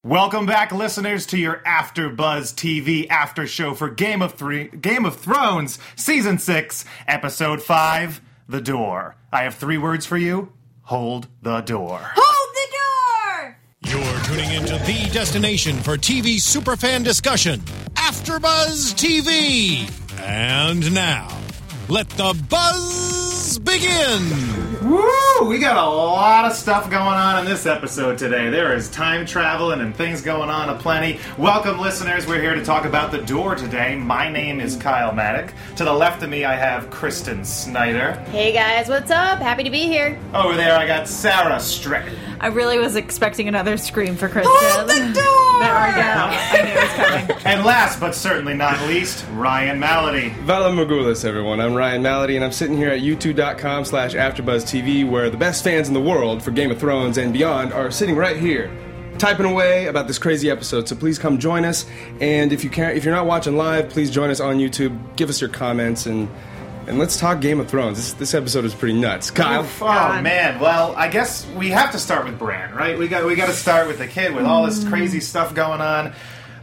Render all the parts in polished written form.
Welcome back, listeners, to your AfterBuzz TV after show for Game of Thrones, Season 6, Episode 5, The Door. I have 3 words for you. Hold the door. Hold the door! You're tuning into the destination for TV superfan discussion, AfterBuzz TV. And now, let the buzz begin! Woo! We got a lot of stuff going on in this episode today. There is time traveling and things going on aplenty. Welcome, listeners. We're here to talk about The Door today. My name is Kyle Maddock. To the left of me, I have Kristen Snyder. Hey guys, what's up? Happy to be here. Over there, I got Sarah Strick. I really was expecting another scream for Kristen. Hold the door! There we go. I knew it was coming. And last but certainly not least, Ryan Malady. Vala Magulis, everyone. I'm Ryan Malady, and I'm sitting here at youtube.com/AfterBuzzTV, where the best fans in the world for Game of Thrones and beyond are sitting right here, typing away about this crazy episode. So please come join us. And if you're not watching live, please join us on YouTube. Give us your comments and let's talk Game of Thrones. This episode is pretty nuts. Kyle? Oh, man. Well, I guess we have to start with Bran, right? We got to start with the kid with all this crazy stuff going on.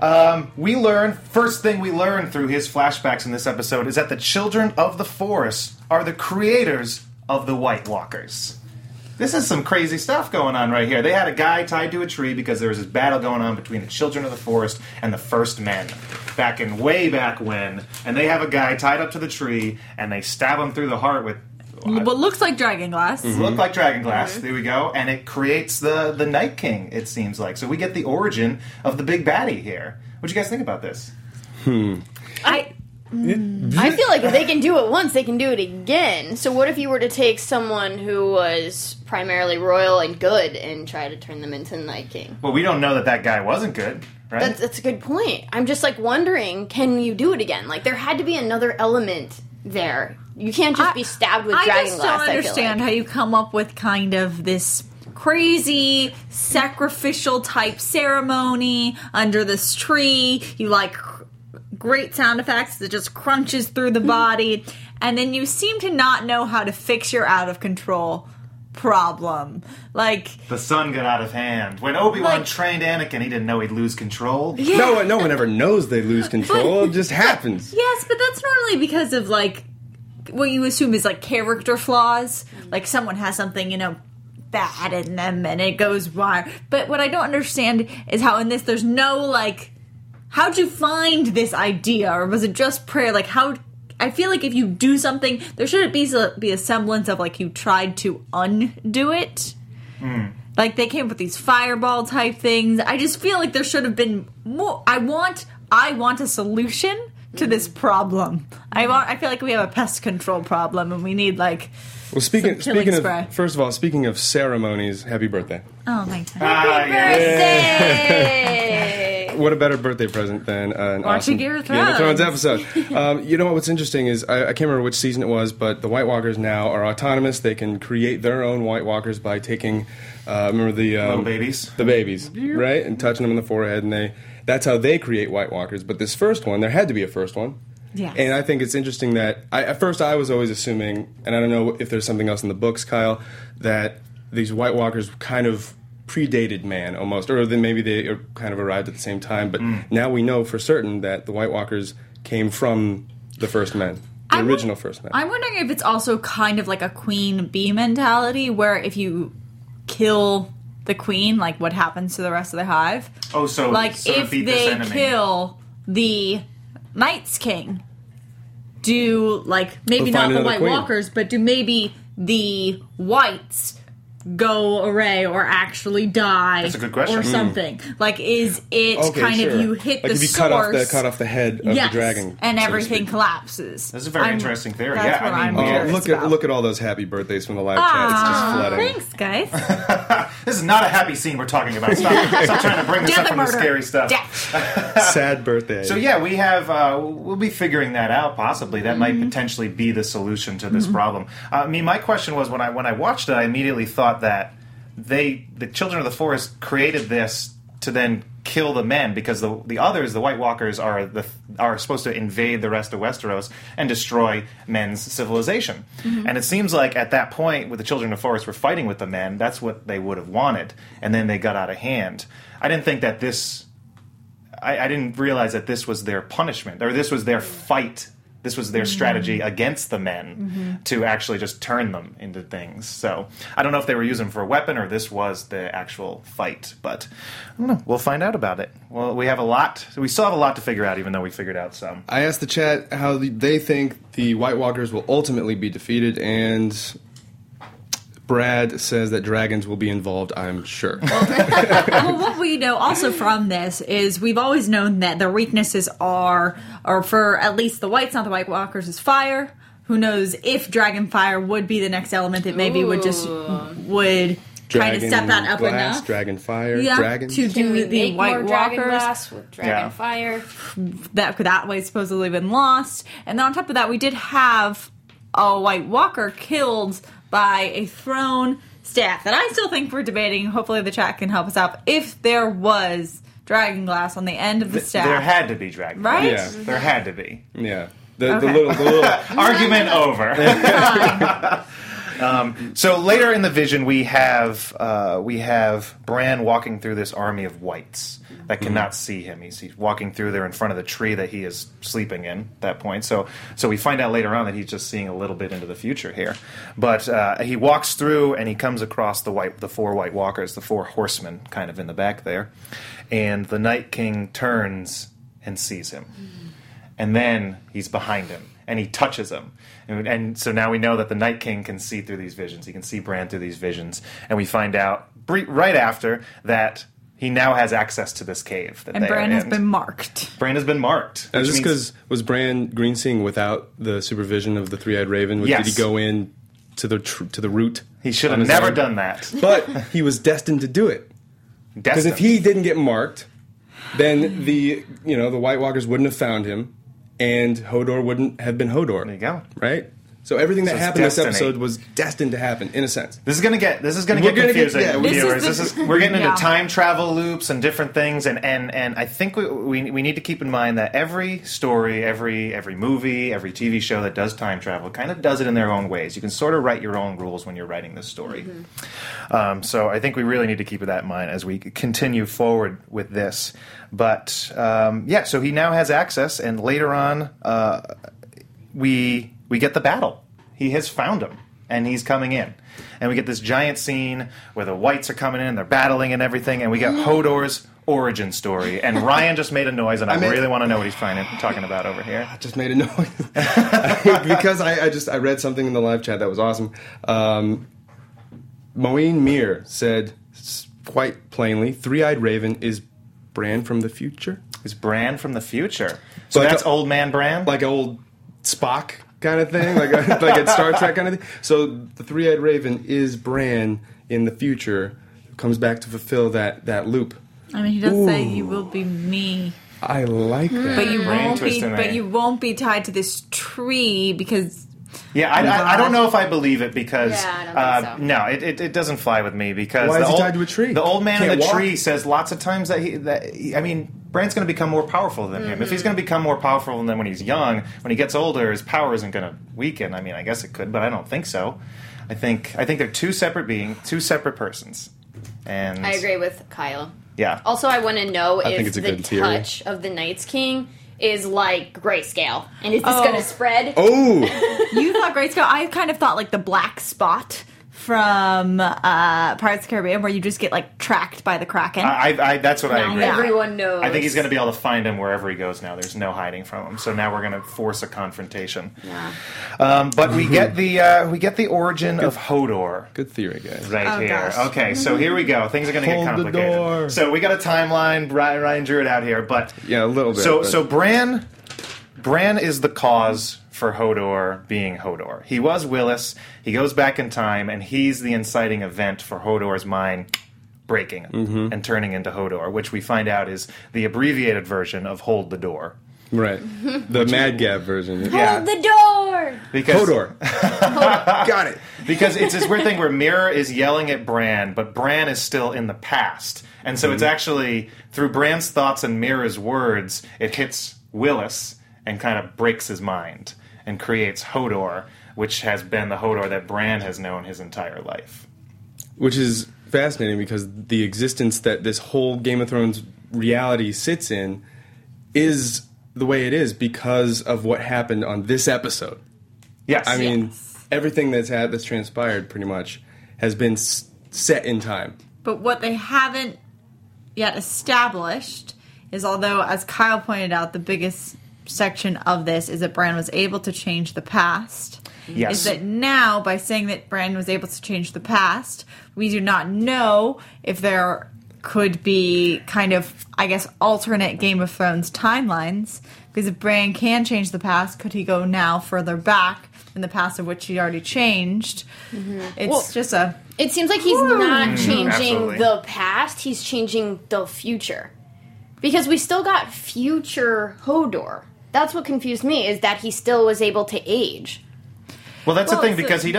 First thing we learn through his flashbacks in this episode is that the Children of the Forest are the creators of the White Walkers. This is some crazy stuff going on right here. They had a guy tied to a tree because there was this battle going on between the Children of the Forest and the First Men way back when. And they have a guy tied up to the tree, and they stab him through the heart with What looks like dragon glass. Look like dragon glass. There we go. And it creates the Night King, it seems like. So we get the origin of the big baddie here. What do you guys think about this? I feel like if they can do it once, they can do it again. So what if you were to take someone who was primarily royal and good and try to turn them into the Night King? Well, we don't know that guy wasn't good, right? That's a good point. I'm just wondering, can you do it again? There had to be another element there. You can't just be stabbed with dragon glass. I just don't understand how you come up with kind of this crazy sacrificial type ceremony under this tree. You great sound effects that just crunches through the body, and then you seem to not know how to fix your out of control problem. The sun got out of hand. When Obi-Wan trained Anakin, he didn't know he'd lose control. Yeah. No one ever knows they lose control. It just happens. Yes, but that's normally because of what you assume is character flaws. Someone has something, bad in them and it goes wrong. But what I don't understand is how in this there's no how'd you find this idea, or was it just prayer? I feel like if you do something, there shouldn't be a semblance of you tried to undo it. They came up with these fireball type things. I just feel like there should have been more. I want a solution to this problem. I feel like we have a pest control problem, and we need Well, speaking of ceremonies, happy birthday! Oh my God! Happy birthday! What a better birthday present than an awesome Game of Thrones episode. You know what's interesting is, I can't remember which season it was, but the White Walkers now are autonomous. They can create their own White Walkers by taking, remember the... little babies. The babies, right? And touching them in the forehead, and that's how they create White Walkers. But this first one, there had to be a first one. Yes. And I think it's interesting that, at first I was always assuming, and I don't know if there's something else in the books, Kyle, that these White Walkers kind of predated man almost, or then maybe they kind of arrived at the same time, but now we know for certain that the White Walkers came from the First Men, the original First Men. I'm wondering if it's also kind of like a queen bee mentality, where if you kill the queen, what happens to the rest of the hive? Oh, so if they kill the Night's King, do maybe not the White Walkers, but do maybe the Whites go away or actually die? That's a good question. Or something. Is it of you hit the if you source... cut off the head of the dragon, and everything collapses. That's a very interesting theory. That's what I'm curious about. Look at all those happy birthdays from the live chat. It's just flooding. Thanks, guys. This is not a happy scene we're talking about. Stop trying to bring this up from the scary stuff. Sad birthday. So yeah, we have we'll be figuring that out. Possibly that might potentially be the solution to this problem. My question was, when I watched it, I immediately thought that the Children of the Forest created this to then kill the men because the others, the White Walkers, are supposed to invade the rest of Westeros and destroy men's civilization. Mm-hmm. And it seems like at that point, with the Children of the Forest were fighting with the men, that's what they would have wanted, and then they got out of hand. I didn't think that this. I didn't realize that this was their punishment, or this was their fight. This was their strategy against the men to actually just turn them into things. So I don't know if they were using them for a weapon or this was the actual fight, but I don't know. We'll find out about it. Well, we still have a lot to figure out, even though we figured out some. I asked the chat how they think the White Walkers will ultimately be defeated, and Brad says that dragons will be involved, I'm sure. Well, what we know also from this is we've always known that their weaknesses are, or for at least the Whites, not the White Walkers, is fire. Who knows if dragon fire would be the next element that maybe would kind of step that up glass, enough. Dragon fire, dragons. To do the White dragon Walkers. glass with dragon fire. That way supposedly been lost. And then on top of that, we did have a White Walker killed by a thrown staff that I still think we're debating. Hopefully the chat can help us out. If there was dragon glass on the end of the staff. There had to be dragon glass. Right? Yeah. There had to be. Yeah. The little Argument over. So later in the vision, we have Bran walking through this army of whites that cannot see him. He's walking through there in front of the tree that he is sleeping in at that point. So we find out later on that he's just seeing a little bit into the future here. But he walks through and he comes across the four White Walkers, the four horsemen, kind of in the back there. And the Night King turns and sees him. And then he's behind him, and he touches him. And so now we know that the Night King can see through these visions. He can see Bran through these visions. And we find out right after that he now has access to this cave. And Bran has been marked. Bran has been marked. Is this because, was Bran green-seeing without the supervision of the Three-Eyed Raven? Yes. Did he go in to the root? He should have never done that. But he was destined to do it. Because if he didn't get marked, then the White Walkers wouldn't have found him, and Hodor wouldn't have been Hodor. There you go. Right? So everything that happened in this destiny. episode was destined to happen, in a sense. This is gonna get confusing, viewers. We're getting into Yeah. time travel loops and different things, and I think we need to keep in mind that every story, every movie, every TV show that does time travel kind of does it in their own ways. You can sort of write your own rules when you're writing this story. So I think we really need to keep that in mind as we continue forward with this. But so he now has access, and later on, we get the battle. He has found him, and he's coming in. And we get this giant scene where the whites are coming in, they're battling and everything, and we get Hodor's origin story. And Ryan just made a noise, and I really want to know what he's talking about over here. I just made a noise. Because I read something in the live chat that was awesome. Moeen Mir said quite plainly, Three-Eyed Raven is Bran from the future. Is Bran from the future? So Like that's old man Bran? Like old Spock kind of thing, like a Star Trek kind of thing. So the Three-Eyed Raven is Bran in the future, who comes back to fulfill that loop. I mean, he does say he will be me, I like that. but you Brain won't be. twisting But me. you won't be tied to this tree because. Yeah, I don't know if I believe it because Yeah, I don't think so. no, it doesn't fly with me because Why is he old, tied to a tree? The old man in Can't the walk? tree says lots of times that Bran's going to become more powerful than him. If he's going to become more powerful than when he's young, when he gets older, his power isn't going to weaken. I mean, I guess it could, but I don't think so. I think they're two separate beings, two separate persons. And I agree with Kyle. Yeah. Also, I want to know think if it's a the good theory. touch of the Night's King is like grayscale, and is this going to spread? Oh, You thought grayscale. I kind of thought like the black spot from Pirates of the Caribbean, where you just get like tracked by the Kraken. I that's what I Now agree. everyone knows. I think he's going to be able to find him wherever he goes now. There's no hiding from him. So now we're going to force a confrontation. Yeah. But we get the origin of Hodor good theory, guys. right Oh, here. gosh. Okay, so here we go. Things are going to get Hold the complicated. door. So we got a timeline. Ryan drew it out here, but Yeah, a little bit. So Bran is the cause for Hodor being Hodor. He was Willis. He goes back in time, and he's the inciting event for Hodor's mind breaking and turning into Hodor, which we find out is the abbreviated version of Hold the Door. Right. The Mad Gab version. Yeah. Hold the door! Because Hodor. Got it. Because it's this weird thing where Mira is yelling at Bran, but Bran is still in the past. And so it's actually, through Bran's thoughts and Mira's words, it hits Willis and kind of breaks his mind and creates Hodor, which has been the Hodor that Bran has known his entire life. Which is fascinating because the existence that this whole Game of Thrones reality sits in is the way it is because of what happened on this episode. Yes. I mean, everything that's transpired pretty much has been set in time. But what they haven't yet established is, although, as Kyle pointed out, the biggest section of this is that Bran was able to change the past. Yes. Is that now, by saying that Bran was able to change the past, we do not know if there could be kind of, I guess, alternate Game of Thrones timelines. Because if Bran can change the past, could he go now further back in the past of which he already changed? It's just a... It seems like he's not changing Absolutely. the past, he's changing the future. Because we still got future Hodor. That's what confused me, is that he still was able to age. Well, that's the Well, thing, so- because he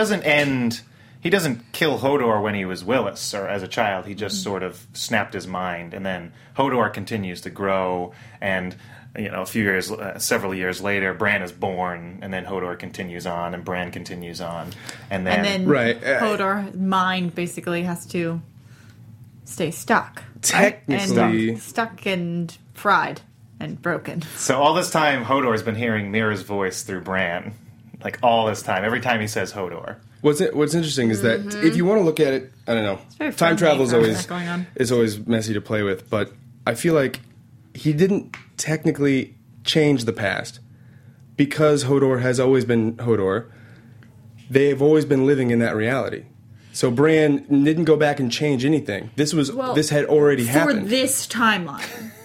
doesn't kill Hodor when he was Willis, or as a child. He just sort of snapped his mind, and then Hodor continues to grow, and a few years, several years later, Bran is born, and then Hodor continues on, and Bran continues on, and then Right. Hodor's mind basically has to stay stuck. Technically, And stuck and fried and broken. so all this time, Hodor's been hearing Mira's voice through Bran, like all this time, every time he says Hodor. what's interesting is that if you want to look at it, I don't know. very Time fun travel is game for always that going on. is always messy to play with, but I feel like he didn't technically change the past because Hodor has always been Hodor. They've always been living in that reality. So Bran didn't go back and change anything. This had already For happened. this timeline.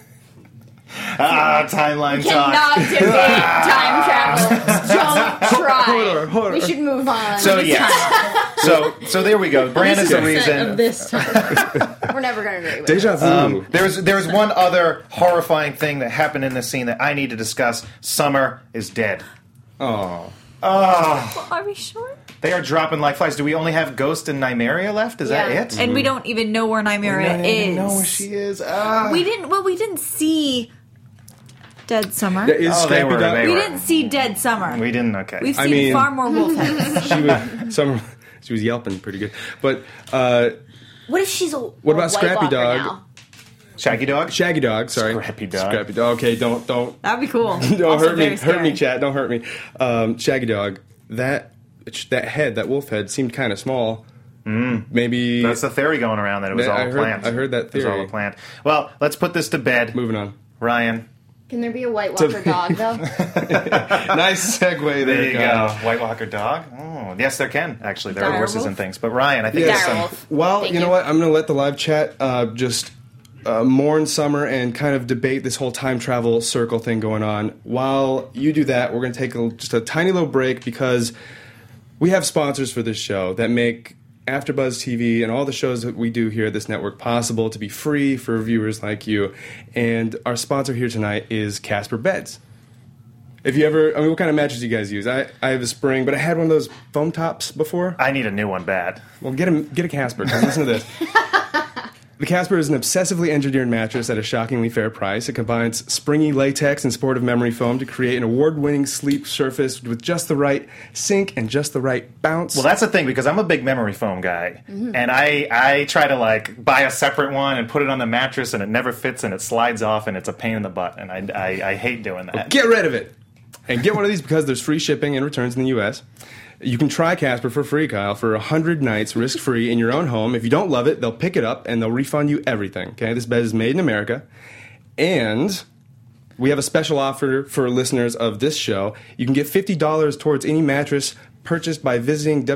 Timeline talk. Cannot debate time travel. Don't try. Hodor. We should move on. So yes, so there we go. Bran is the reason. Of this time. We're never going to agree with Deja vu. There's one other horrifying thing that happened in this scene that I need to discuss. Summer is dead. Oh. Are we sure? They are dropping like flies. Do we only have Ghost and Nymeria left? Is Yeah. that it? And we don't even know where Nymeria I don't is. even know where she is. We didn't see Dead Summer. That is Oh, they Scrappy were- Dog. they We were. didn't see Dead Summer. We didn't. Okay. We've I seen mean- far more wolf heads. She was yelping pretty good. But What if she's a what about Scrappy Dog? Now? Shaggy Dog. Shaggy Dog, sorry. Scrappy Dog. Scrappy Dog. Okay, don't That'd be cool. don't Also hurt me. very Hurt me, scary. chat. Don't hurt me. Shaggy Dog. That head, that wolf head, seemed kind of small. Maybe That's the theory going around that it was all I a heard- plant. I heard that It was theory. all a plant. Well, let's put this to bed. moving on. Ryan. Can there be a White Walker dog, though? Nice segue there. There you go. Kyle. White Walker dog. Oh, yes, there can actually. There are Dire horses wolf? and things. But Ryan, I think Yes. there's Dire some. wolf. Well, Thank you know you. what? I'm going to let the live chat just mourn Summer and kind of debate this whole time travel circle thing going on. While you do that, we're going to take just a tiny little break because we have sponsors for this show that make AfterBuzz TV and all the shows that we do here at this network possible to be free for viewers like you. And our sponsor here tonight is Casper Beds. If you ever, what kind of mattress do you guys use? I have a spring, but I had one of those foam tops before. I need a new one bad. Well, get a Casper, 'cause listen to this. The Casper is an obsessively engineered mattress at a shockingly fair price. It combines springy latex and supportive memory foam to create an award-winning sleep surface with just the right sink and just the right bounce. Well, that's the thing, because I'm a big memory foam guy. And I try to, buy a separate one and put it on the mattress, and it never fits, and it slides off, and it's a pain in the butt. And I hate doing that. Get rid of it. And get one of these because there's free shipping and returns in the U.S. You can try Casper for free, Kyle, for 100 nights risk-free in your own home. If you don't love it, they'll pick it up and they'll refund you everything. Okay, this bed is made in America. And we have a special offer for listeners of this show. You can get $50 towards any mattress purchased by visiting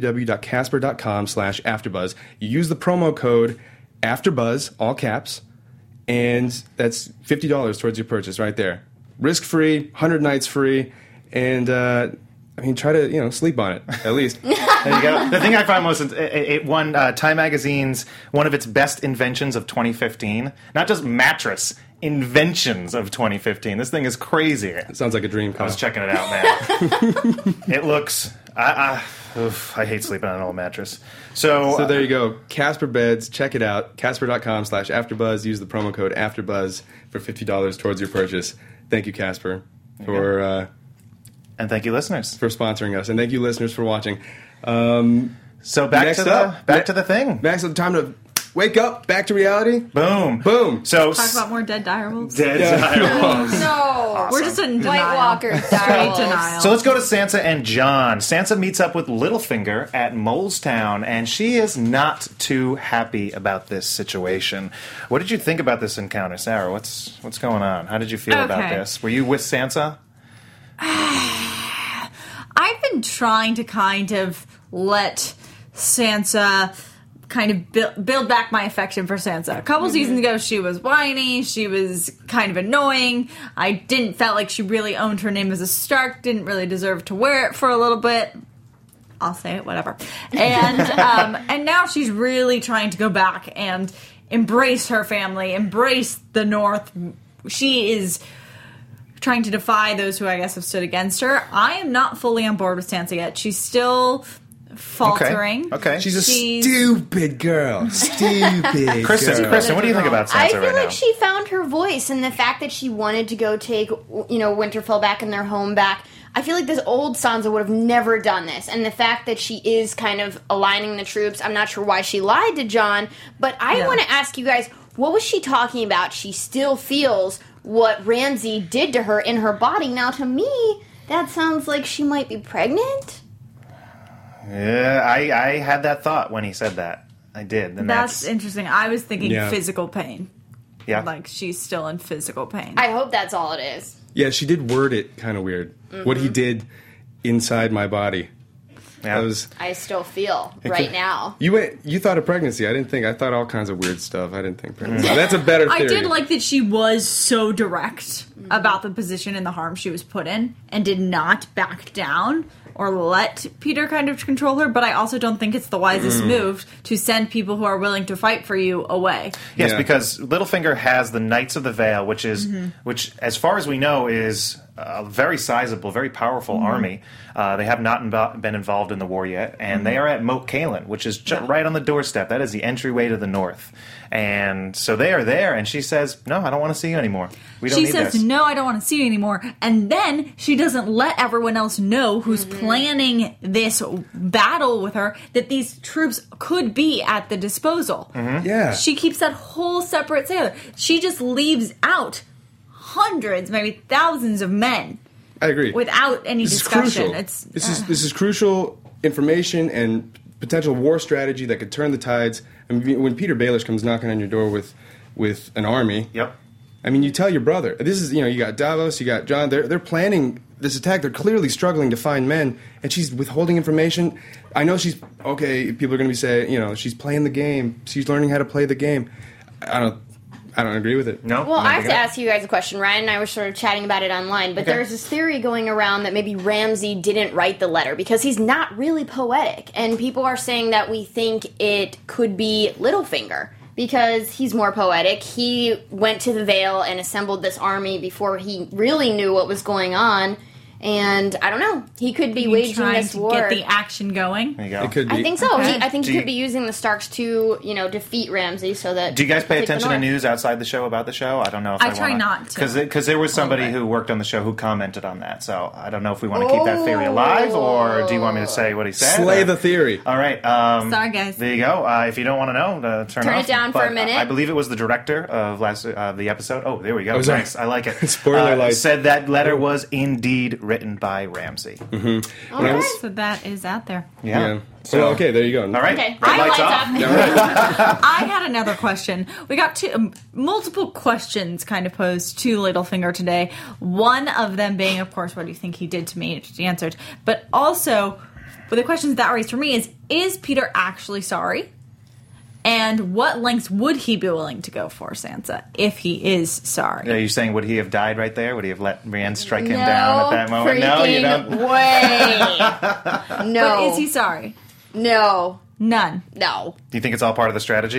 www.casper.com/afterbuzz. You use the promo code AFTERBUZZ, all caps, and that's $50 towards your purchase right there. Risk-free, 100 nights free, and try to sleep on it at least. There you go. The thing I find most, it won Time Magazine's one of its best inventions of 2015. Not just mattress, inventions of 2015. This thing is crazy. It sounds like a dream, I Kyle. was checking it out, man. It looks... I hate sleeping on an old mattress. So there you go. Casper Beds. Check it out. Casper.com/AfterBuzz. Use the promo code AfterBuzz for $50 towards your purchase. Thank you, Casper, for and thank you, listeners, for sponsoring us, and thank you, listeners, for watching. So back to the thing. Next up, time to wake up. Back to reality. Boom. Boom. So Talk about more dead direwolves. dead direwolves. No. We're just in White denial. Walkers, Straight direwolves. denial. So let's go to Sansa and Jon. Sansa meets up with Littlefinger at Molestown, and she is not too happy about this situation. What did you think about this encounter, Sarah? What's going on? How did you feel about Okay. this? Were you with Sansa? I've been trying to kind of let Sansa kind of build back my affection for Sansa. A couple seasons ago, she was whiny, she was kind of annoying. I didn't felt like she really owned her name as a Stark, didn't really deserve to wear it for a little bit. I'll say it, whatever. And and now she's really trying to go back and embrace her family, embrace the North. She is trying to defy those who I guess have stood against her. I am not fully on board with Sansa yet. She's still faltering. Okay. She's a stupid girl. Stupid Kristen, girl. what do you think about Sansa I feel right like now? she found her voice, and the fact that she wanted to go take, Winterfell back and their home back. I feel like this old Sansa would have never done this, and the fact that she is kind of aligning the troops, I'm not sure why she lied to Jon, but I want to ask you guys, what was she talking about? She still feels what Ramsay did to her in her body. Now, to me, that sounds like she might be pregnant. Yeah, I had that thought when he said that. I did. And That's interesting. I was thinking Yeah. physical pain. yeah. Like she's still in physical pain. I hope that's all it is. Yeah, she did word it kind of weird. What he did inside my body. Yeah. That was... I still feel right now. You thought of pregnancy. I didn't think. I thought all kinds of weird stuff. I didn't think pregnancy. That's a better theory. I did like that she was so direct about the position and the harm she was put in and did not back down or let Peter kind of control her, but I also don't think it's the wisest move to send people who are willing to fight for you away. Yes, Yeah. because Littlefinger has the Knights of the Vale, which, as far as we know, is a very sizable, very powerful army. They have not been involved in the war yet, and they are at Moat Cailin, which is right on the doorstep. That is the entryway to the north. And so they are there, and she says, no, I don't want to see you anymore. We don't She need says, this. no, I don't want to see you anymore. And then she doesn't let everyone else know who's planning this battle with her that these troops could be at the disposal. Yeah. She keeps that whole separate sailor. She just leaves out hundreds, maybe thousands of men I agree. without any This is discussion. crucial. It's This is crucial information and potential war strategy that could turn the tides. I mean, when Peter Baelish comes knocking on your door with an army, Yep. I mean, you tell your brother. This is, you got Davos, you got Jon. They're planning this attack. They're clearly struggling to find men, and she's withholding information. I know she's okay. People are going to be saying, she's playing the game. She's learning how to play the game. I don't agree with it. No? Well, You I have think to that? ask you guys a question. Ryan and I were sort of chatting about it online, but Okay. there's this theory going around that maybe Ramsay didn't write the letter because he's not really poetic. And people are saying that we think it could be Littlefinger because he's more poetic. He went to the Vale and assembled this army before he really knew what was going on. And I don't know. He could be waging trying this to war. get the action going. There you go. It could be. I think so. Okay. I think Do he you- could be using the Starks to, defeat Ramsay so that. Do you guys pay take the attention to North. news outside the show about the show? I don't know if I I try wanna, not to. because there was somebody bit. who worked on the show who commented on that. So I don't know if we want to keep that theory alive, or do you want me to say what he said? Slay or- the theory. All right. Sorry, guys. There you go. If you don't want to know, turn Turn off. it down for But a minute. I believe it was the director of the episode. Oh, there we go. Oh, sorry. Nice. I like it. Spoiler alert. Said that letter was indeed written by Ramsay. Okay. So that is out there. Yeah. So, okay, there you go. All right. Okay. Red lights off. I had another question. We got multiple questions kind of posed to Littlefinger today. One of them being, of course, what do you think he did to me? Which he answered. But also, the questions that raised for me is Peter actually sorry? And what lengths would he be willing to go for, Sansa, if he is sorry? Are you saying would he have died right there? Would he have let Brienne strike him down at that moment? No, you freaking don't. way. No. But is he sorry? No. None. No. Do you think it's all part of the strategy?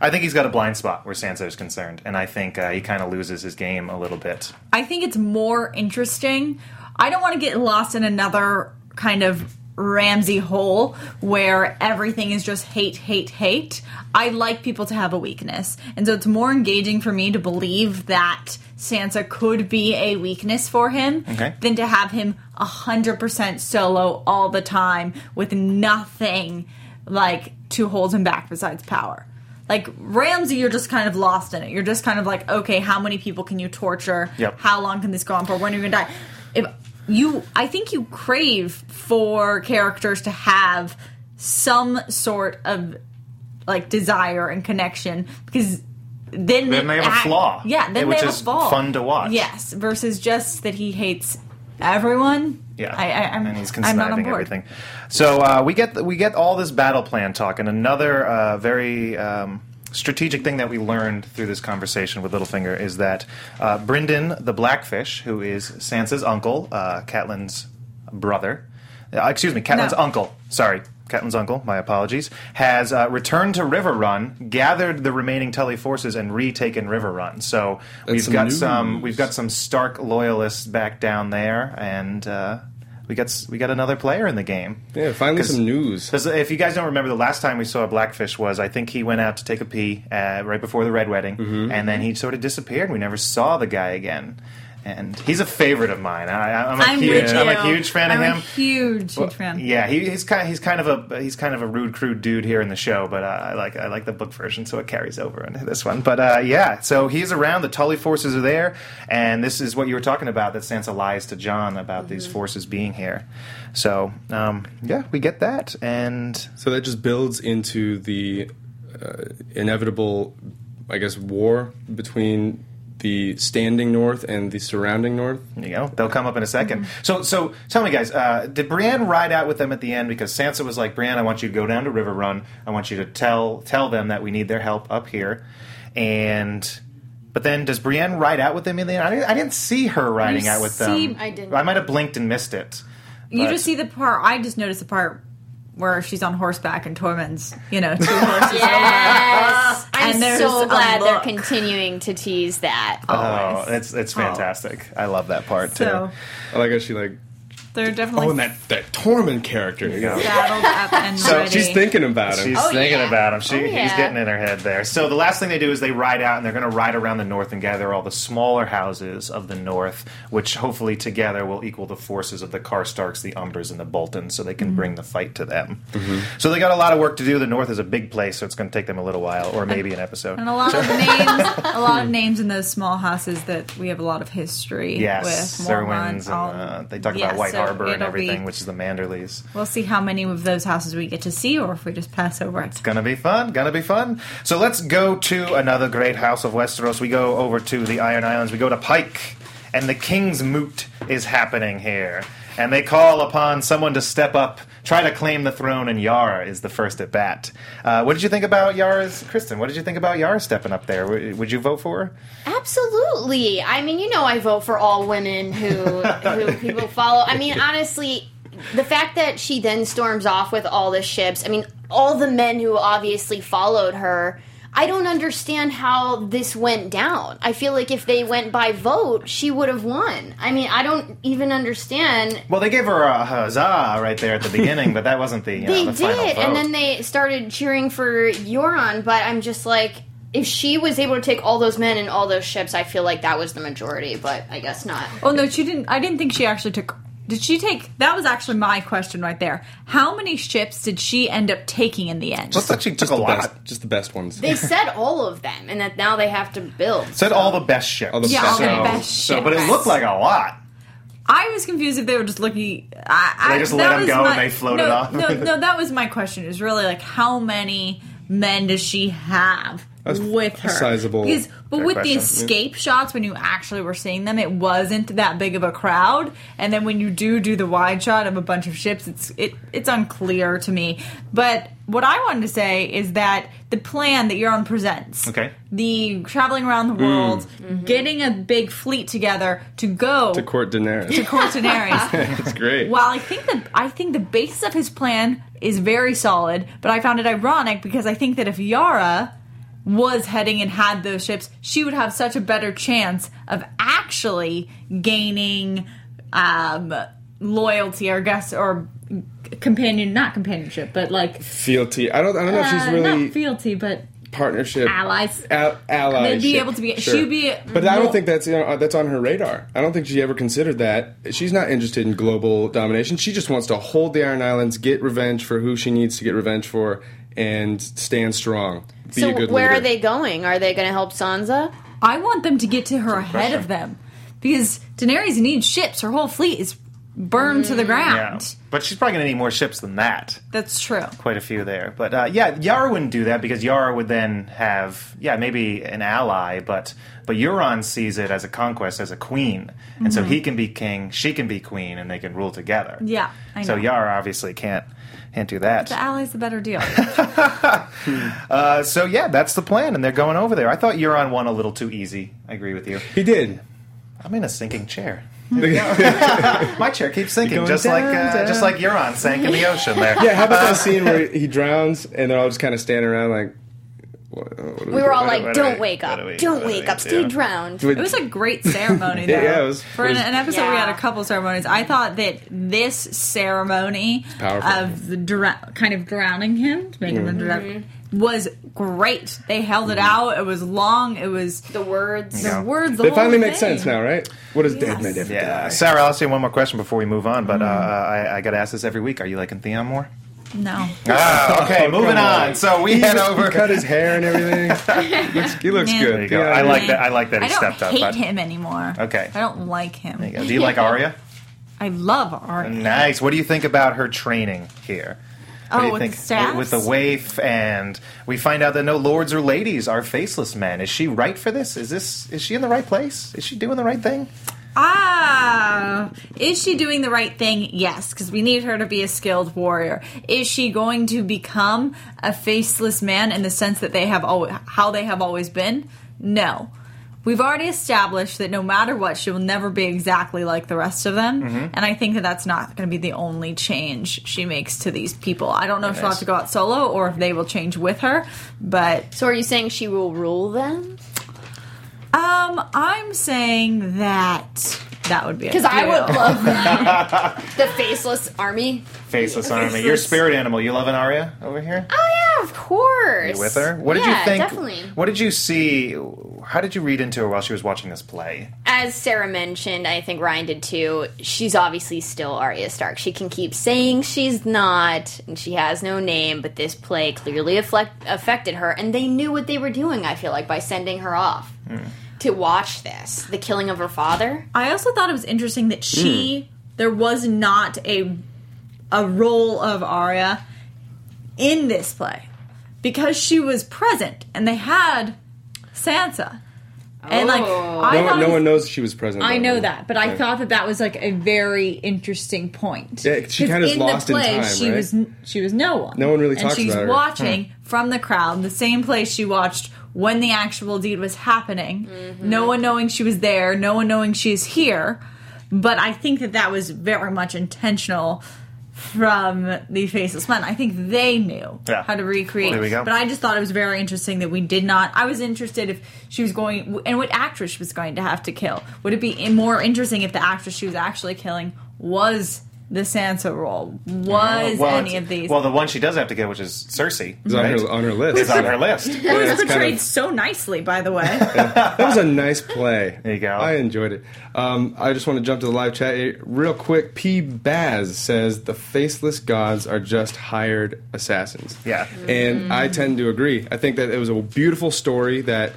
I think he's got a blind spot where Sansa is concerned, and I think he kind of loses his game a little bit. I think it's more interesting. I don't want to get lost in another kind of Ramsay hole where everything is just hate, hate, hate. I like people to have a weakness. And so it's more engaging for me to believe that Sansa could be a weakness for him than to have him 100% solo all the time with nothing like to hold him back besides power. Like, Ramsay, you're just kind of lost in it. You're just kind of like, okay, how many people can you torture? Yep. How long can this go on for? When are you going to die? I think you crave for characters to have some sort of, like, desire and connection, because then they have a flaw. Yeah, then which they have is a flaw. fun to watch. Yes, versus just that he hates everyone. Yeah, and he's I'm not on conniving board. everything. So we get all this battle plan talk, and another very strategic thing that we learned through this conversation with Littlefinger is that Brynden the Blackfish, who is Sansa's uncle, Catelyn's brother, Catelyn's uncle. Sorry, Catelyn's uncle. My apologies. Has returned to Riverrun, gathered the remaining Tully forces, and retaken Riverrun. So we've got some Stark loyalists back down there, and we got another player in the game. Yeah, finally some news. Because if you guys don't remember, the last time we saw Blackfish was, I think he went out to take a pee right before the Red Wedding, and then he sort of disappeared. We never saw the guy again. And he's a favorite of mine. I'm a huge fan of him. I'm a huge fan. Yeah, he's kind of a rude, crude dude here in the show, but I like the book version, so it carries over into this one. But yeah, so he's around. The Tully forces are there, and this is what you were talking about, that Sansa lies to Jon about these forces being here. So yeah, we get that, and so that just builds into the inevitable, I guess, war between the standing north and the surrounding north. There you go. They'll come up in a second. So tell me, guys, did Brienne ride out with them at the end? Because Sansa was like, Brienne, I want you to go down to Riverrun. I want you to tell them that we need their help up here. But then does Brienne ride out with them in the end? I didn't see her riding out with them. I didn't. I might have blinked and missed it. You just see the part. I just noticed the part where she's on horseback and Tormund's, 2 horses. Yes, I'm And there's so a glad they're look. continuing to tease that. Oh, it's fantastic. I love that part too. So I like how she they're definitely and that Tormund character. saddled up and So ready. She's thinking about him. She's thinking yeah. about him. He's yeah. getting in her head there. So the last thing they do is they ride out, and they're going to ride around the north and gather all the smaller houses of the north, which hopefully together will equal the forces of the Karstarks, the Umbers, and the Boltons, so they can bring the fight to them. So they got a lot of work to do. The north is a big place, so it's going to take them a little while, or maybe an episode. And a lot of names in those small houses that we have a lot of history Yes, with. Serwins, and they talk about White Harbor and it'll everything, which is the Manderleys. We'll see how many of those houses we get to see, or if we just pass over it. Gonna be fun. So let's go to another great house of Westeros. We go over to the Iron Islands. We go to Pike, and the King's Moot is happening here. And they call upon someone to step up, try to claim the throne, and Yara is the first at bat. What did you think about Yara's... Kristen, what did you think about Yara stepping up there? Would you vote for her? Absolutely. I mean, I vote for all women who people follow. I mean, honestly, the fact that she then storms off with all the ships, I mean, all the men who obviously followed her, I don't understand how this went down. I feel like if they went by vote, she would have won. I mean, I don't even understand. Well, they gave her a huzzah right there at the beginning, but that wasn't the They the final did, vote. and then they started cheering for Euron, but I'm just like, if she was able to take all those men and all those ships, I feel like that was the majority, but I guess not. Oh, no, she didn't. I didn't think she actually took... Did she take... That was actually my question right there. How many ships did she end up taking in the end? Looks like she took a lot. Just the best ones. They said all of them, and that now they have to build. Said all the best ships. All the Yeah, best all the ones. best So, but it ships. looked like a lot. I was confused if they were just looking... They just let them go and they floated off? No, that was my question. It was really like, how many men does she have That's with her? sizable. But Fair with the question. escape shots, when you actually were seeing them, it wasn't that big of a crowd. And then when you do the wide shot of a bunch of ships, it's unclear to me. But what I wanted to say is that the plan that Euron presents, Okay. the traveling around the world, getting a big fleet together to go To court Daenerys. to Court Daenerys. It's great. Well, I think the basis of his plan is very solid, but I found it ironic because I think that if Yara was heading and had those ships, she would have such a better chance of actually gaining loyalty, or not companionship, but like fealty. I don't know if she's really not fealty, but partnership, allies. Allies. They'd be able to be. Sure. She'd be. But I don't think that's on her radar. I don't think she ever considered that. She's not interested in global domination. She just wants to hold the Iron Islands, get revenge for who she needs to get revenge for, and stand strong. Be a good where leader. are they going? Are they going to help Sansa? I want them to get to her ahead of them, because Daenerys needs ships. Her whole fleet is burned to the ground. Yeah. But she's probably going to need more ships than that. That's true. Quite a few there. But Yara wouldn't do that because Yara would then have, maybe an ally, but Euron sees it as a conquest, as a queen. And so he can be king, she can be queen, and they can rule together. Yeah, I know. So Yara obviously can't do that. The ally's the better deal. So that's the plan, and they're going over there. I thought Euron won a little too easy. I agree with you. He did. I'm in a sinking chair. My chair keeps sinking, Going just down, just like Euron sank in the ocean there. Yeah, how about that scene where he drowns and they're all just kind of standing around like... What do We were all what like, do don't we- wake what up. do we- Don't what do wake we up. do? Stay drowned. It was a great ceremony, though. Yeah, it was- For an episode, we had a couple ceremonies. I thought that this ceremony powerful. of the kind of drowning him, making them drown, was great. They held it out. It was long. It was The words. Yeah. the words. The It whole finally thing. makes sense now, right? What does dead men ever Yeah, die? Sarah, I'll ask you one more question before we move on, but I got to ask this every week. Are you liking Theon more? No. Okay, moving on. So we head over. He cut his hair and everything. He looks Yeah. good. There you go. Yeah, I like that. I like that he I don't stepped up. hate but- him anymore. Okay. I don't like him. There you go. Do you like Arya? I love Arya. Nice. What do you think about her training here? What do you with think the staffs? with the waif, and we find out that no lords or ladies are faceless men. Is she right for this? Is she in the right place? Is she doing the right thing? Is she doing the right thing? Yes, because we need her to be a skilled warrior. Is she going to become a faceless man in the sense that how they have always been? No. We've already established that no matter what, she will never be exactly like the rest of them. And I think that that's not going to be the only change she makes to these people. I don't know if she'll have to go out solo or if they will change with her, but... So are you saying she will rule them? I'm saying that would be Because I would love that. The faceless army. Faceless army. Your spirit animal. You loving Arya over here? Oh yeah, of course. You with her? What did Yeah, you think? Definitely. What did you see? How did you read into her while she was watching this play? As Sarah mentioned, I think Ryan did too, she's obviously still Arya Stark. She can keep saying she's not, and she has no name, but this play clearly affected her, and they knew what they were doing, I feel like, by sending her off to watch this. The killing of her father. I also thought it was interesting that there was not a role of Arya in this play because she was present and they had Sansa. And like No one knows she was present. I though. know that, but I Yeah. thought that was like a very interesting point. Yeah, she 'Cause kind of in lost the in play, time, she right? she was no one. No one really talks and she's about her. watching from the crowd, the same place she watched when the actual deed was happening. No one knowing she was there, no one knowing she's here. But I think that was very much intentional from the Faceless Men. I think they knew how to recreate. Well, there we go. But I just thought it was very interesting that we did not. I was interested if she was going, and what actress she was going to have to kill. Would it be more interesting if the actress she was actually killing was the Sansa role? Any of these? Well, the one she does have to get, which is Cersei, It's on her list. is on her list. it was that's portrayed kind of- so nicely, by the way. That was a nice play. There you go. I enjoyed it. I just want to jump to the live chat real quick. P. Baz says the faceless gods are just hired assassins. Yeah. And I tend to agree. I think that it was a beautiful story that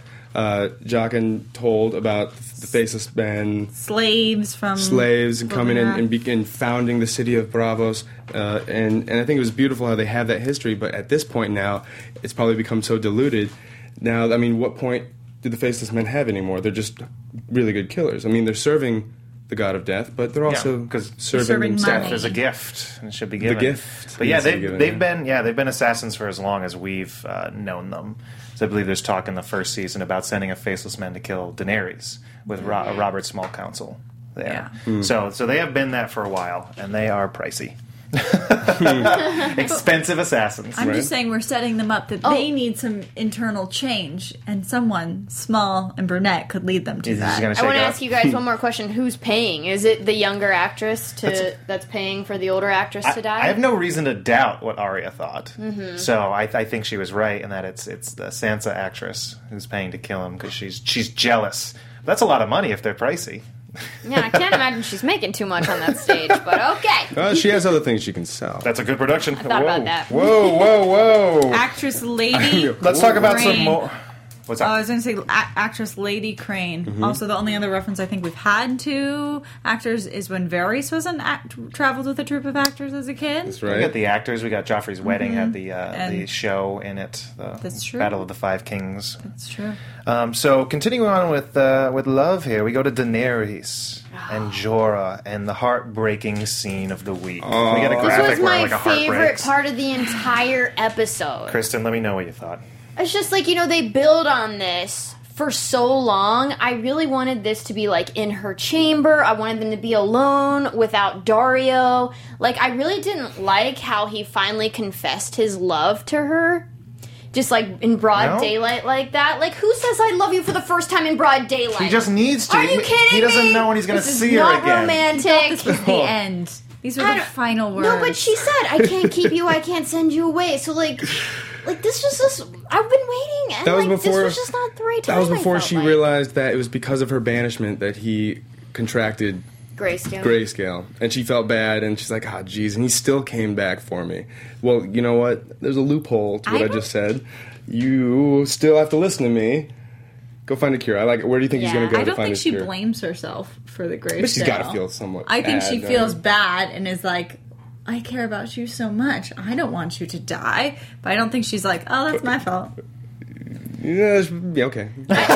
Jaqen told about the faceless men, Slaves and coming in Yeah. and begin founding the city of Bravos. And I think it was beautiful how they have that history. But at this point now, it's probably become so diluted. Now, I mean, what point do the faceless men have anymore? They're just really good killers. I mean, they're serving the god of death, but they're also because serving themselves. money. Death is a gift and it should be given. gift But yeah, needs to be given, they've been assassins for as long as we've known them. So I believe there's talk in the first season about sending a faceless man to kill Daenerys with Robert Small Counsel there. Yeah. So they have been that for a while, and they are pricey. Expensive assassins. I'm Right. just saying we're setting them up that they need some internal change, and someone small and brunette could lead them to He's that. gonna I shake want to up. ask you guys one more question. Who's paying? Is it the younger actress that's paying for the older actress to die? I have no reason to doubt what Arya thought. Mm-hmm. So I think she was right in that it's the Sansa actress who's paying to kill him because she's jealous. That's a lot of money if they're pricey. Yeah, I can't imagine she's making too much on that stage, but okay. She has other things she can sell. That's a good production. I thought about that. Whoa. Actress Lady. Let's talk about some Crane. more. What's I that? was going to say actress Lady Crane. Also, the only other reference I think we've had to actors is when Varys was traveled with a troupe of actors as a kid. That's We right. got the actors. We got Joffrey's wedding had the show in it. The That's true. Battle of the Five Kings. That's true. So continuing on with love here, we go to Daenerys and Jorah and the heartbreaking scene of the week. We got a This graphic was where my like a heart favorite breaks. part of the entire episode. Kristen, let me know what you thought. It's just like, they build on this for so long. I really wanted this to be like in her chamber. I wanted them to be alone without Dario. Like, I really didn't like how he finally confessed his love to her. Just like in broad No? daylight like that. Like, who says I love you for the first time in broad daylight? He just needs to. Are you kidding me? He doesn't know when he's going to This is see her not again. romantic. This was the end. These were I the don't- final words. No, but she said, I can't keep you, I can't send you away. So, like this was just, I've been waiting, and That was like, before- this was just not the right time. That was I before felt she like. realized that it was because of her banishment that he contracted Grayscale. grayscale, and she felt bad, and she's like, "Ah, geez," and he still came back for me. Well, you know what? There's a loophole to what I just said. You still have to listen to me. Go find a cure. Where do you think he's Yeah. going to go I to don't find think a she cure? blames herself for the grayscale. But she's got to feel somewhat. I think bad, she don't feels you? bad and is like, I care about you so much. I don't want you to die. But I don't think she's like, oh, that's my fault. Yeah, okay.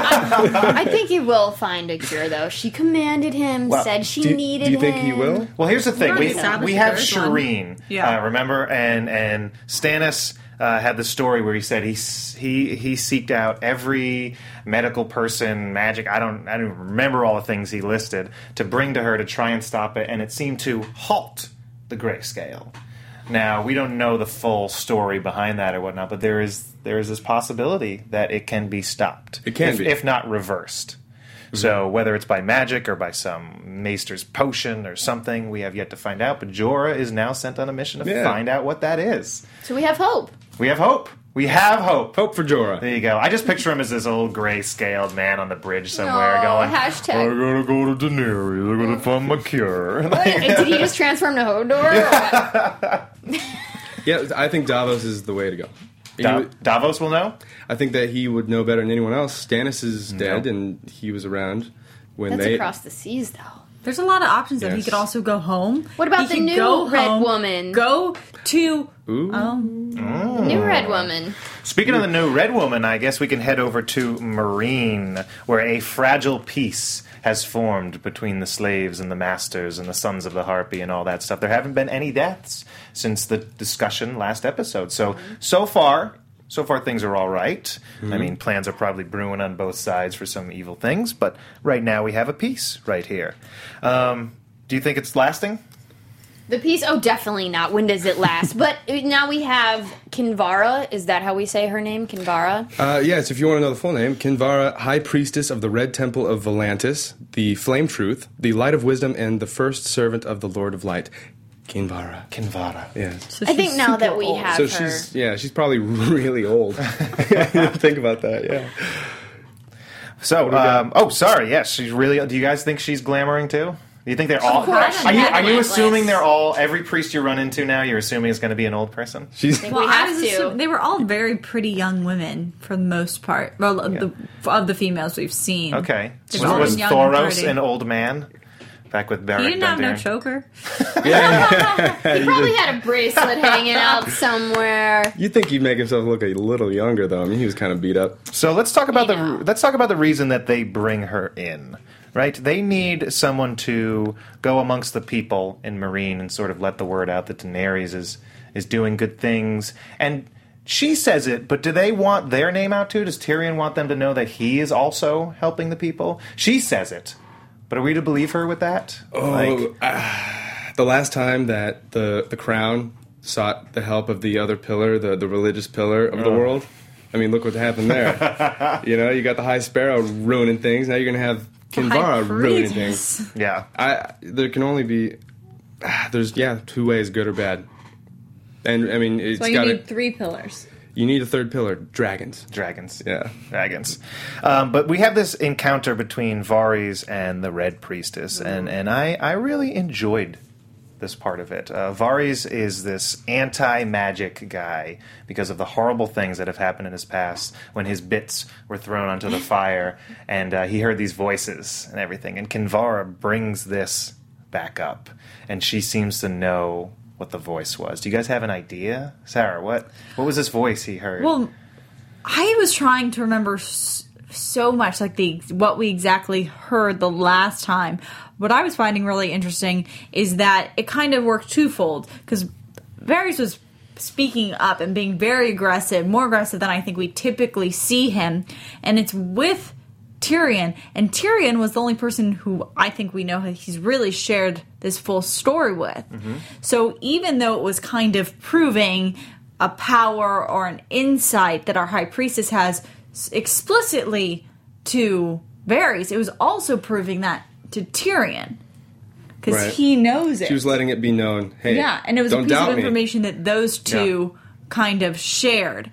I think he will find a cure, though. She commanded him, Well, said she Do, needed do you think him. he will? Well, here's the thing. already We established have the third one. Shireen, Yeah. remember? And Stannis had the story where he said he seeked out every medical person, magic. I don't remember all the things he listed to bring to her to try and stop it, and it seemed to halt the grayscale. Now, we don't know the full story behind that or whatnot, but there is this possibility that it can be stopped. It can be. if not reversed. So whether it's by magic or by some maester's potion or something, we have yet to find out. But Jorah is now sent on a mission to Yeah. find out what that is. So we have hope. We have hope. We have hope. Hope for Jorah. There you go. I just picture him as this old gray-scaled man on the bridge somewhere No, going, hashtag. I gotta go to Daenerys. I gotta find my cure. Did he just transform to Hodor? Or what? Yeah, I think Davos is the way to go. He would- Davos will know? I think that he would know better than anyone else. Stannis is dead, and he was around when That's they. across the seas, though. There's a lot of options. That he Yes. could also go home. What about He the could new go Red home, Woman? Go to. Ooh. The new Red Woman. Speaking of the new Red Woman, I guess we can head over to Marine, where a fragile peace has formed between the slaves and the masters and the sons of the Harpy and all that stuff. There haven't been any deaths since the discussion last episode. So far things are all right. I mean, plans are probably brewing on both sides for some evil things, but right now we have a peace right here. Do you think it's lasting? The piece, oh, definitely not. When does it last? But now we have Kinvara. Is that how we say her name? Kinvara? Yes, if you want to know the full name, Kinvara, High Priestess of the Red Temple of Volantis, the Flame Truth, the Light of Wisdom, and the First Servant of the Lord of Light. Kinvara. Yes. So I think she's now that super we old. have So her. she's probably really old. Think about that, yeah. So, yes, she's really. Do you guys think she's glamoring too? Do you think they're all? course. Are you Definitely. assuming they're all? Every priest you run into now, you're assuming is going to be an old person. She's We Well, I have was to. assuming they were all very pretty young women for the most part. Well, of the females we've seen. Okay. They've Was, all was been young and Thoros pretty. an old man? Back with Beric He didn't have no Dondarrion? choker. He probably had a bracelet hanging out somewhere. You'd think he'd make himself look a little younger, though. I mean, he was kind of beat up. So let's talk about know. let's talk about the reason that they bring her in. Right? They need someone to go amongst the people in Marine and sort of let the word out that Daenerys is doing good things. And she says it, but do they want their name out too? Does Tyrion want them to know that he is also helping the people? She says it. But are we to believe her with that? That's The last time that the crown sought the help of the other pillar, the religious pillar of the world, I mean, look what happened there. You got the High Sparrow ruining things. Now you're going to have Kinvara ruining things. Yeah. There can only be... There's, two ways, good or bad. And, I mean, it's So got you need 3 pillars. You need a third pillar. Dragons. Yeah. Dragons. But we have this encounter between Varys and the Red Priestess, and I really enjoyed this part of it. Varys is this anti-magic guy because of the horrible things that have happened in his past when his bits were thrown onto the fire, and he heard these voices and everything. And Kinvara brings this back up, and she seems to know what the voice was. Do you guys have an idea? Sarah, what was this voice he heard? Well, I was trying to remember so much, like what we exactly heard the last time. What I was finding really interesting is that it kind of worked twofold, because Varys was speaking up and being very aggressive, more aggressive than I think we typically see him, and it's with Tyrion, and Tyrion was the only person who I think we know he's really shared this full story with. Mm-hmm. So even though it was kind of proving a power or an insight that our High Priestess has explicitly to Varys, it was also proving that to Tyrion. Because he knows it. She was letting it be known, hey, yeah, and it was a don't piece of doubt me. information that those two kind of shared.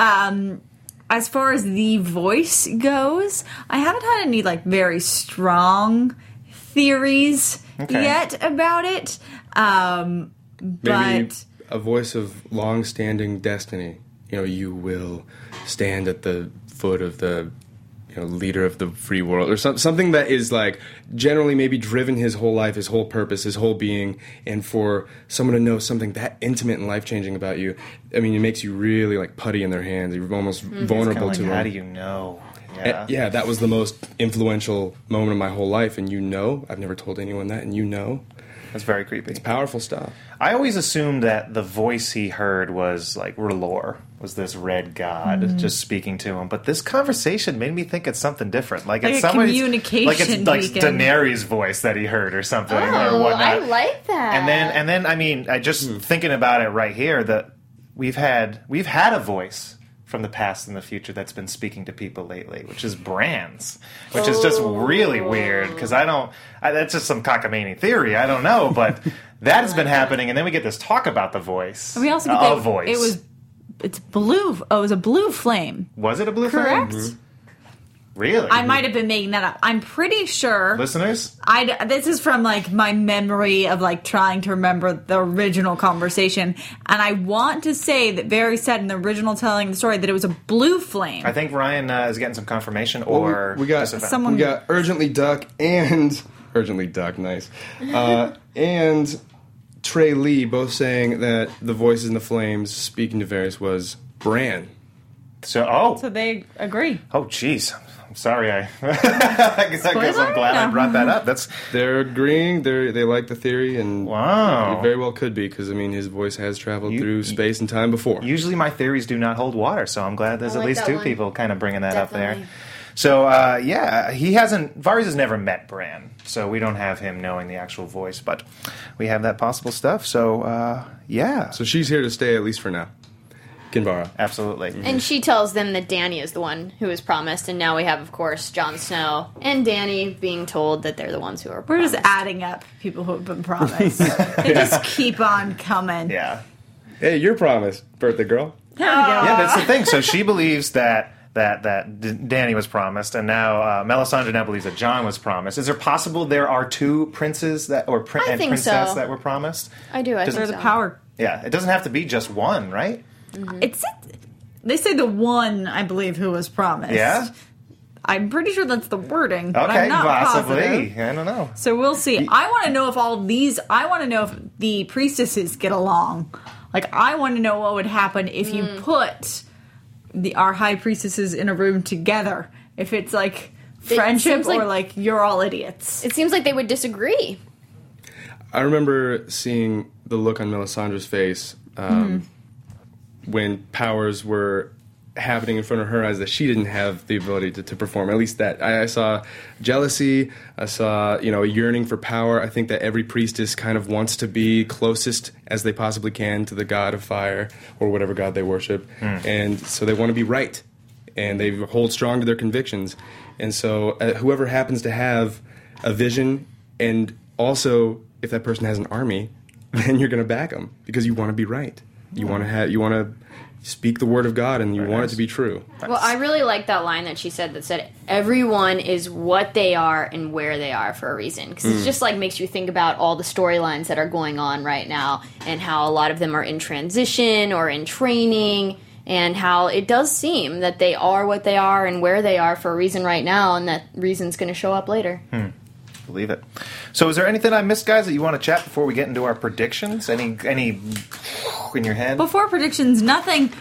As far as the voice goes, I haven't had any very strong theories yet about it. Maybe But a voice of long-standing destiny. You will stand at the foot of the leader of the free world, or something that is generally maybe driven his whole life, his whole purpose, his whole being, and for someone to know something that intimate and life-changing about you, I mean, it makes you really putty in their hands. You're almost vulnerable to them. How do you know? Yeah, that was the most influential moment of my whole life, and I've never told anyone that, and That's very creepy. It's powerful stuff. I always assumed that the voice he heard was R'hllor, was this red god just speaking to him. But this conversation made me think it's something different. It's a somebody's communication it's beacon. Daenerys' voice that he heard or something or Oh, whatnot. I like that. And then I mean, I just thinking about it right here that we've had a voice from the past and the future that's been speaking to people lately, which is Bran's, which is just really weird because that's just some cockamamie theory. I don't know, but that has been happening, and then we get this talk about the voice. we also get a that voice. it's blue. Oh, it was a blue flame. Was it a blue Correct. flame? Really? I might have been making that up. I'm pretty sure. Listeners? This is from my memory of trying to remember the original conversation, and I want to say that Varys said in the original telling the story that it was a blue flame. I think Ryan is getting some confirmation, or we got someone. We got Urgently Duck, nice, and Trey Lee both saying that the voices in the flames speaking to Varys was Bran. So they agree. oh, jeez. I'm sorry. I guess I'm glad I brought that up. They're agreeing. They like the theory, and Wow. it very well could be because his voice has traveled through space and time before. Usually my theories do not hold water, so I'm glad there's I at like least that two one. people kind of bringing that up Definitely. there. So, Varys has never met Bran, so we don't have him knowing the actual voice, but we have that possible stuff, so, yeah. So she's here to stay at least for now. Kinvara. Absolutely. And she tells them that Dany is the one who was promised, and now we have, of course, Jon Snow and Dany being told that they're the ones who are We're promised. just adding up people who have been promised. They just keep on coming. Yeah. Hey, you're promised, birthday girl. There we go. Yeah, that's the thing. So she believes that Dany was promised, and now Melisandre now believes that Jon was promised. Is there possible there are two princes and think princess so. that were promised? I do. I think There's so. The power. Yeah, it doesn't have to be just one, right? They say the one, I believe, who was promised. Yeah. I'm pretty sure that's the wording, but Okay, I'm not possibly. positive. I don't know. So we'll see. I want to know if I want to know if the priestesses get along. I want to know what would happen if you put our high priestesses in a room together. If it's friendship seems like- or you're all idiots. It seems like they would disagree. I remember seeing the look on Melisandre's face when powers were happening in front of her eyes that she didn't have the ability to perform. At least that I saw jealousy. I saw a yearning for power. I think that every priestess kind of wants to be closest as they possibly can to the god of fire or whatever god they worship, and so they want to be right, and they hold strong to their convictions. And so whoever happens to have a vision, and also if that person has an army, then you're going to back them because you want to be right. You want to speak the word of God, and you want it to be true. Well, I really like that line that she said everyone is what they are and where they are for a reason. Because it just makes you think about all the storylines that are going on right now and how a lot of them are in transition or in training, and how it does seem that they are what they are and where they are for a reason right now, and that reason's going to show up later. Believe it. So is there anything I missed, guys, that you want to chat before we get into our predictions? Any in your head? Before predictions, nothing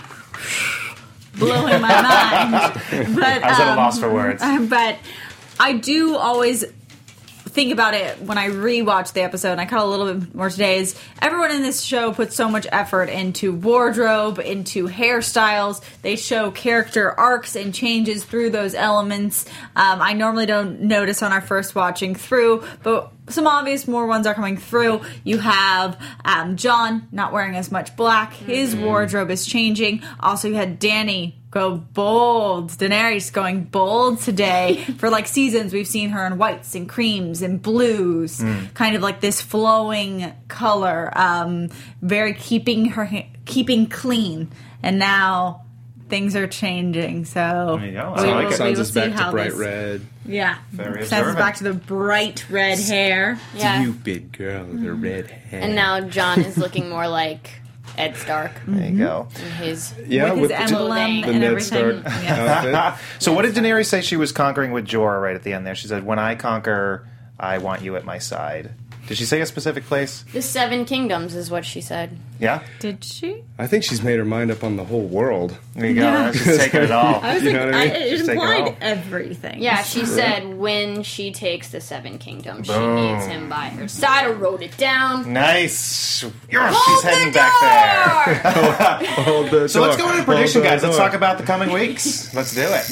blowing my mind. But, I was at a loss for words. But I do always think about it when I rewatch the episode, and I caught a little bit more today, is everyone in this show puts so much effort into wardrobe, into hairstyles. They show character arcs and changes through those elements. I normally don't notice on our first watching through, but some obvious more ones are coming through. You have John not wearing as much black. His wardrobe is changing. Also, you had Dany go bold. Daenerys going bold today. For seasons, we've seen her in whites and creams and blues. Kind of like this flowing color. Very keeping clean. And now things are changing. So There you go. I like it. Sends us back to bright red. Yeah. Very Sends us observant. back to the bright red hair. Yeah. Stupid girl with her red hair. And now John is looking more like Ed Stark There you go. in his... With his emblem the and Ned everything. Stark Yeah. outfit. So what did Daenerys say she was conquering with Jorah right at the end there? She said, when I conquer, I want you at my side. Did she say a specific place? The Seven Kingdoms is what she said. Yeah? Did she? I think she's made her mind up on the whole world. There you go. Yeah. She's taking it all. I was You like, know what I mean? it Just take it all. implied everything. Yeah, she said when she takes the Seven Kingdoms, she Boom. needs him by her side. I wrote it down. Nice. She's heading back there. Hold the So let's go into prediction, guys. Let's talk about. about the coming weeks. Let's do it.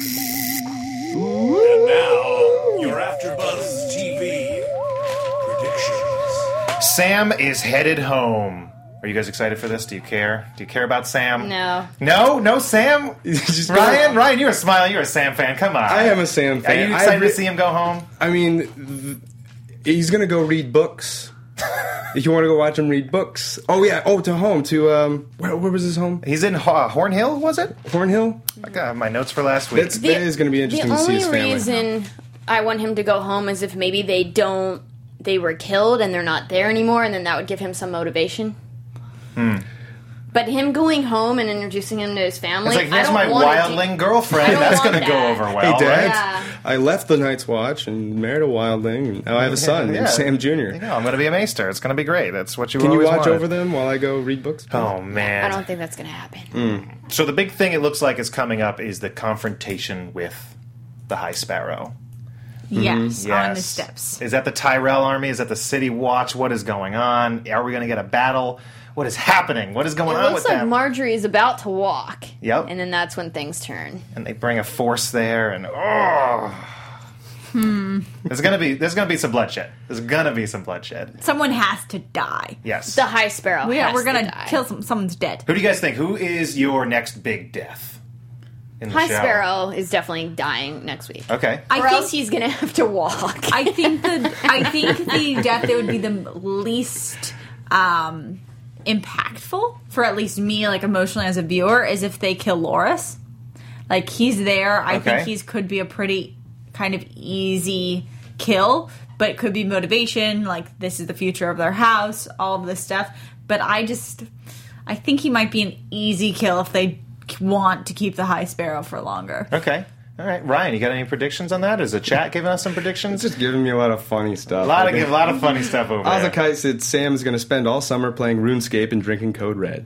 And now, your AfterBuzz TV predictions. Sam is headed home. Are you guys excited for this? Do you care? Do you care about Sam? No. No, Sam. Ryan, you're a smiling. You're a Sam fan. Come on. I am a Sam Are fan. you excited to see him go home? I mean, he's gonna go read books. If you want to go watch him read books. Oh yeah. Oh, to home. To where was his home? He's in Hornhill, was it? Hornhill. I got my notes for last week. That is going to be interesting to see his family. The only reason I want him to go home is if maybe they were killed and they're not there anymore, and then that would give him some motivation. But him going home and introducing him to his family, It's like, I here's don't my want wildling girlfriend. I don't That's want going to go that. over well. Hey, Dad. right? Yeah. I left the Night's Watch and married a wildling, and now I have a son named Sam Jr. There you go. I'm going to be a maester. It's going to be great. That's what you Can you always watch wanted. over them while I go read books? Oh, man. I don't think that's going to happen. So the big thing it looks like is coming up is the confrontation with the High Sparrow. Yes, on the Yes. steps. Is that the Tyrell army? Is that the City Watch? What is going on? Are we going to get a battle? What is happening? What is going It on looks with like them? Marjorie is about to walk. Yep. And then that's when things turn. And they bring a force there, and there's gonna be some bloodshed. There's gonna be some bloodshed. Someone has to die. Yes. The High Sparrow. We're has gonna to die. kill someone's dead. Who do you guys think? Who is your next big death in the High show? Sparrow is definitely dying next week. Okay. Or else he's gonna have to walk. I think the death that would be the least impactful for at least me, like emotionally as a viewer, is if they kill Loras. Like, he's there. I Okay. think could be a pretty kind of easy kill, but it could be motivation. Like, this is the future of their house, all of this stuff. But I think he might be an easy kill if they want to keep the High Sparrow for longer. Okay. All right, Ryan, you got any predictions on that? Is the chat giving us some predictions? It's just giving me a lot of funny stuff. a lot of funny stuff over there. Azakai said Sam's going to spend all summer playing RuneScape and drinking Code Red.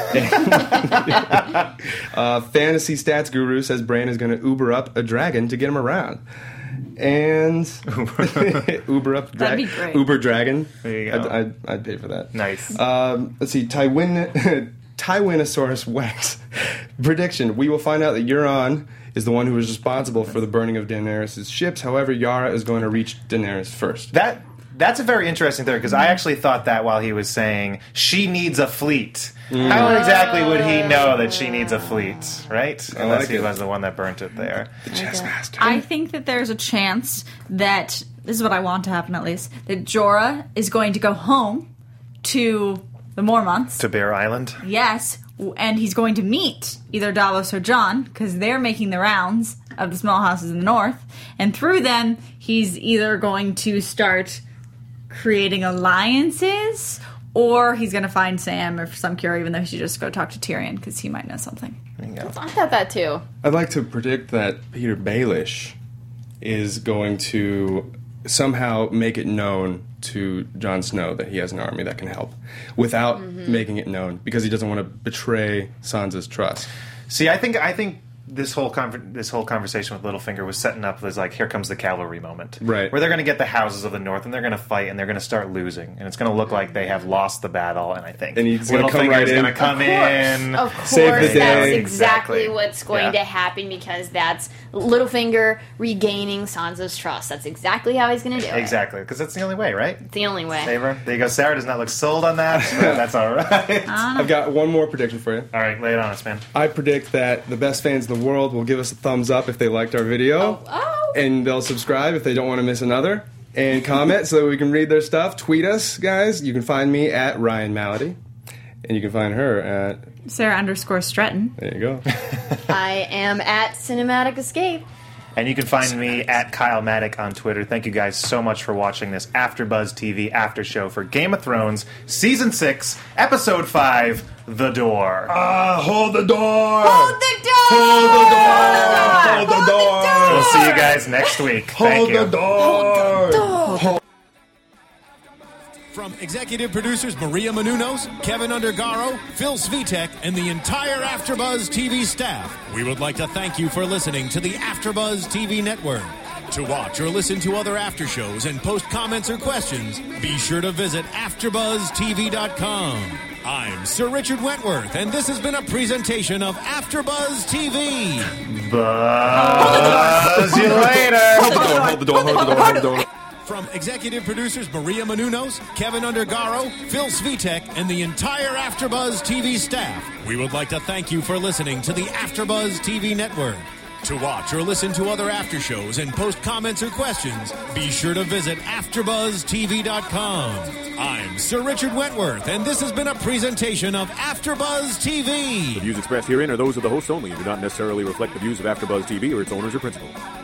Fantasy Stats Guru says Bran is going to Uber up a dragon to get him around. And Uber up That'd be great. Uber dragon. There you go. I'd pay for that. Nice. Let's see. Tywin Tywinosaurus Rex. Prediction: we will find out that Euron is the one who was responsible for the burning of Daenerys' ships. However, Yara is going to reach Daenerys first. That's a very interesting theory, because I actually thought that while he was saying she needs a fleet. How exactly would he know that she needs a fleet, right? Unless he was the one that burnt it there. The chess master. I think that there's a chance that, this is what I want to happen at least, that Jorah is going to go home to the Mormonts. To Bear Island? Yes, and he's going to meet either Davos or Jon, because they're making the rounds of the small houses in the north, and through them, he's either going to start creating alliances, or he's going to find Sam or some cure, even though he should just go talk to Tyrion, because he might know something. There you go. I thought that too. I'd like to predict that Peter Baelish is going to somehow make it known to Jon Snow that he has an army that can help, without making it known, because he doesn't want to betray Sansa's trust. See, I think this whole conversation with Littlefinger was setting up as like, here comes the cavalry moment, right? Where they're going to get the houses of the north and they're going to fight and they're going to start losing, and it's going to look like they have lost the battle. And I think he's going to come right in. Going to come in, of course, save the day. That's exactly what's going Yeah. to happen, because that's Littlefinger regaining Sansa's trust. That's exactly how he's going to do it. Exactly, because that's the only way, right? It's the only way. Save her. There you go. Sarah does not look sold on that. But that's all right. I've got one more prediction for you. All right, lay it on us, man. I predict that the best fans in the world will give us a thumbs up if they liked our video, and they'll subscribe if they don't want to miss another, and comment so that we can read their stuff. Tweet us, guys. You can find me at Ryan Malady, and you can find her at Sarah_Stretton. There you go. I am at Cinematic Escape. And you can find me at Kyle Maddock on Twitter. Thank you guys so much for watching this AfterBuzz TV after show for Game of Thrones Season 6, Episode 5, The Door. Hold the door! Hold the door! Hold the door! Hold the door! We'll see you guys next week. Thank you. Hold the door! From executive producers Maria Menounos, Kevin Undergaro, Phil Svitek, and the entire AfterBuzz TV staff, we would like to thank you for listening to the AfterBuzz TV network. To watch or listen to other after shows and post comments or questions, be sure to visit AfterBuzzTV.com. I'm Sir Richard Wentworth, and this has been a presentation of AfterBuzz TV. Buzz you later. Hold the door, hold the door, hold the door, hold the door. From executive producers Maria Menounos, Kevin Undergaro, Phil Svitek, and the entire AfterBuzz TV staff, we would like to thank you for listening to the AfterBuzz TV network. To watch or listen to other after shows and post comments or questions, be sure to visit AfterBuzzTV.com. I'm Sir Richard Wentworth, and this has been a presentation of AfterBuzz TV. The views expressed herein are those of the hosts only and do not necessarily reflect the views of AfterBuzz TV or its owners or principals.